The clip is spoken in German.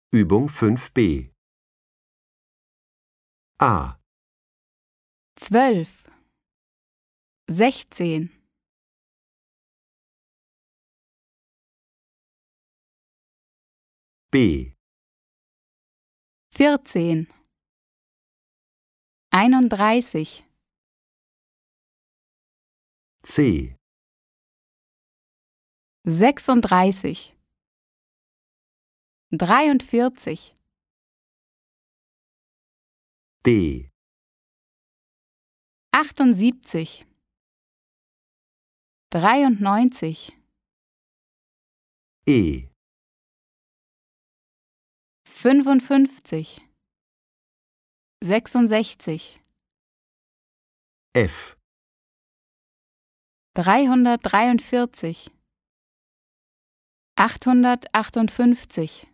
Übung 5b. A, 12, 16, B, 14, 31, C, 36, 43, D, 78, 93, E, 55, 66, F, 343, 858,